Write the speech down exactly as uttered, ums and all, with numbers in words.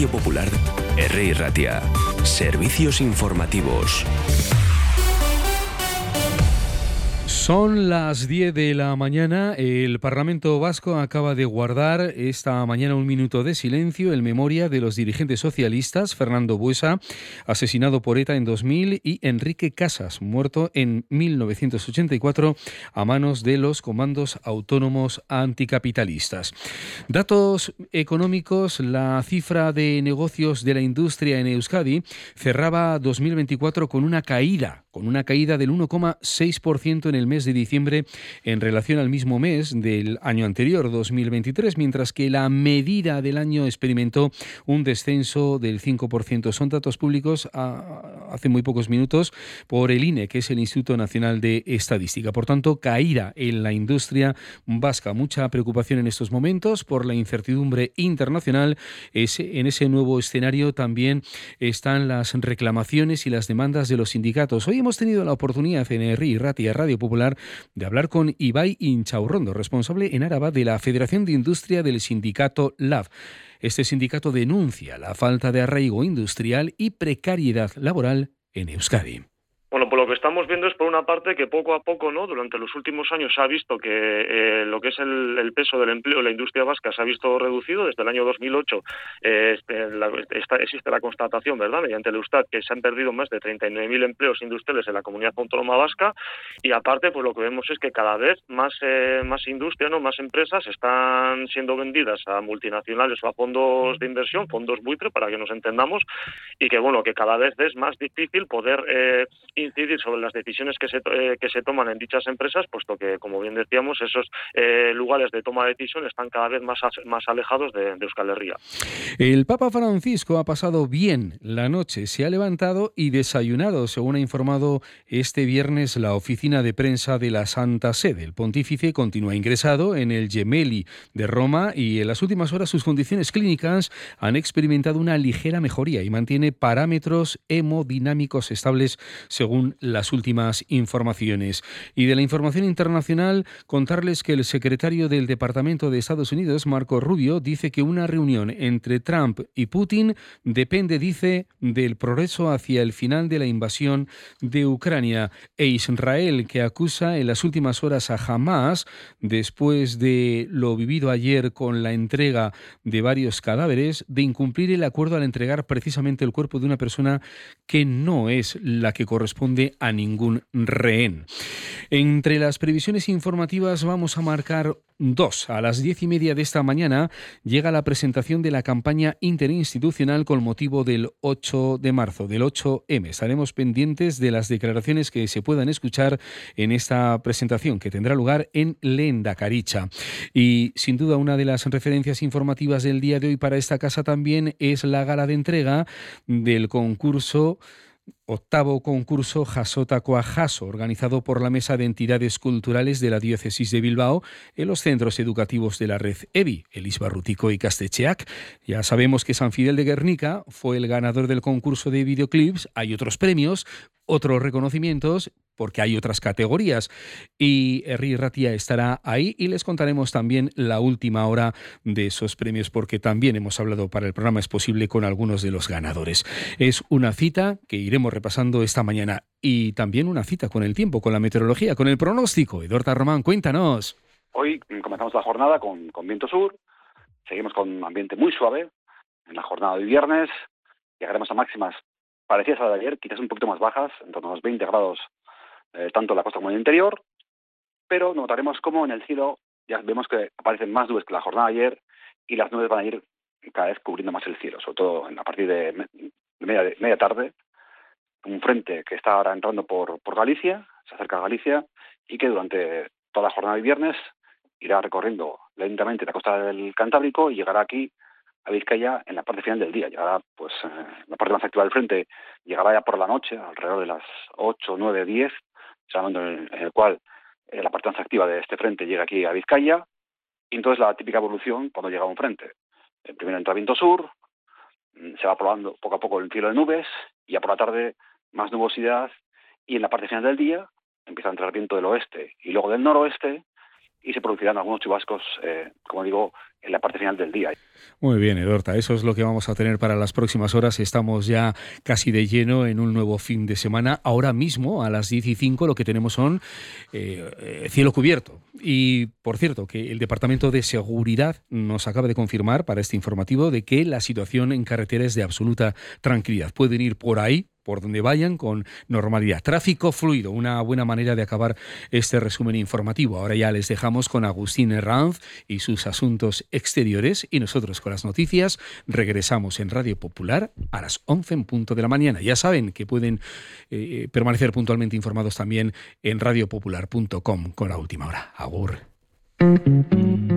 Radio Popular, R I Ratia. Servicios informativos. Son las diez de la mañana. El Parlamento Vasco acaba de guardar esta mañana un minuto de silencio en memoria de los dirigentes socialistas Fernando Buesa, asesinado por ETA en dos mil, y Enrique Casas, muerto en mil novecientos ochenta y cuatro a manos de los comandos autónomos anticapitalistas. Datos económicos: la cifra de negocios de la industria en Euskadi cerraba dos mil veinticuatro con una caída, con una caída del uno coma seis por ciento en el mes de diciembre en relación al mismo mes del año anterior, dos mil veintitrés, mientras que la medida del año experimentó un descenso del cinco por ciento. Son datos públicos a, hace muy pocos minutos por el I N E, que es el Instituto Nacional de Estadística. Por tanto, caída en la industria vasca. Mucha preocupación en estos momentos por la incertidumbre internacional. Ese, en ese nuevo escenario también están las reclamaciones y las demandas de los sindicatos. Hoy hemos tenido la oportunidad en R I Ratia, Radio Popular, de hablar con Ibai Inchaurrondo, responsable en Áraba de la Federación de Industria del sindicato L A B. Este sindicato denuncia la falta de arraigo industrial y precariedad laboral en Euskadi. Bueno, pues lo que estamos viendo es, por una parte, que poco a poco, ¿no?, durante los últimos años se ha visto que eh, lo que es el, el peso del empleo en la industria vasca se ha visto reducido. Desde el año dos mil ocho eh, este, la, esta, existe la constatación, ¿verdad?, mediante el Eustat, que se han perdido más de treinta y nueve mil empleos industriales en la comunidad autónoma vasca. Y aparte, pues lo que vemos es que cada vez más eh, más industria, ¿no?, más empresas están siendo vendidas a multinacionales o a fondos de inversión, fondos buitre, para que nos entendamos, y que, bueno, que cada vez es más difícil poder eh, incidir sobre las decisiones que se eh, que se toman en dichas empresas, puesto que, como bien decíamos, esos eh, lugares de toma de decisión están cada vez más más alejados de, de Euskal Herria. El Papa Francisco ha pasado bien la noche, se ha levantado y desayunado, según ha informado este viernes la oficina de prensa de la Santa Sede. El pontífice continúa ingresado en el Gemelli de Roma y en las últimas horas sus condiciones clínicas han experimentado una ligera mejoría y mantiene parámetros hemodinámicos estables, según las últimas informaciones. Y de la información internacional, contarles que el secretario del Departamento de Estados Unidos, Marco Rubio, dice que una reunión entre Trump y Putin depende, dice, del progreso hacia el final de la invasión de Ucrania. E Israel, que acusa en las últimas horas a Hamás, después de lo vivido ayer con la entrega de varios cadáveres, de incumplir el acuerdo al entregar precisamente el cuerpo de una persona que no es la que corresponde a ningún rehén. Entre las previsiones informativas vamos a marcar dos. A las diez y media de esta mañana llega la presentación de la campaña interinstitucional con motivo del ocho de marzo, del ocho eme. Estaremos pendientes de las declaraciones que se puedan escuchar en esta presentación, que tendrá lugar en Lehendakaricha. Y sin duda una de las referencias informativas del día de hoy para esta casa también es la gala de entrega del concurso Octavo concurso Jasotakoa Jaso, organizado por la Mesa de Entidades Culturales de la Diócesis de Bilbao en los centros educativos de la red EBI, Elizbarrutiko y Ikastetxeak. Ya sabemos que San Fidel de Guernica fue el ganador del concurso de videoclips. Hay otros premios, otros reconocimientos, porque hay otras categorías. Y R I Ratia estará ahí y les contaremos también la última hora de esos premios, porque también hemos hablado para el programa Es Posible con algunos de los ganadores. Es una cita que iremos repasando esta mañana y también una cita con el tiempo, con la meteorología, con el pronóstico. Eduardo Román, cuéntanos. Hoy comenzamos la jornada con, con viento sur, seguimos con un ambiente muy suave en la jornada de viernes, llegaremos a máximas parecidas a la de ayer, quizás un poquito más bajas, en torno a los veinte grados, eh, tanto en la costa como en el interior, pero notaremos cómo en el cielo ya vemos que aparecen más nubes que la jornada de ayer y las nubes van a ir cada vez cubriendo más el cielo, sobre todo a partir de, de, media, de media tarde. Un frente que está ahora entrando por, por Galicia, se acerca a Galicia, y que durante toda la jornada de viernes irá recorriendo lentamente la costa del Cantábrico y llegará aquí a Vizcaya en la parte final del día. Llegará, pues, eh, la parte más activa del frente llegará ya por la noche, alrededor de las ocho, nueve, diez, será el momento en el cual eh, la parte más activa de este frente llega aquí a Vizcaya, y entonces la típica evolución cuando llega un frente. El primero entra viento sur, se va probando poco a poco el cielo de nubes, y ya por la tarde más nubosidad, y en la parte final del día empieza a entrar viento del oeste y luego del noroeste, y se producirán algunos chubascos, eh, como digo, en la parte final del día. Muy bien, Edorta, eso es lo que vamos a tener para las próximas horas. Estamos ya casi de lleno en un nuevo fin de semana. Ahora mismo, a las diez y cinco, lo que tenemos son eh, cielo cubierto. Y, por cierto, que el Departamento de Seguridad nos acaba de confirmar para este informativo de que la situación en carretera es de absoluta tranquilidad. Pueden ir por ahí, por donde vayan, con normalidad. Tráfico fluido, una buena manera de acabar este resumen informativo. Ahora ya les dejamos con Agustín Herranz y sus asuntos exteriores, y nosotros con las noticias regresamos en Radio Popular a las once en punto de la mañana. Ya saben que pueden eh, permanecer puntualmente informados también en radiopopular punto com con la última hora. Agur.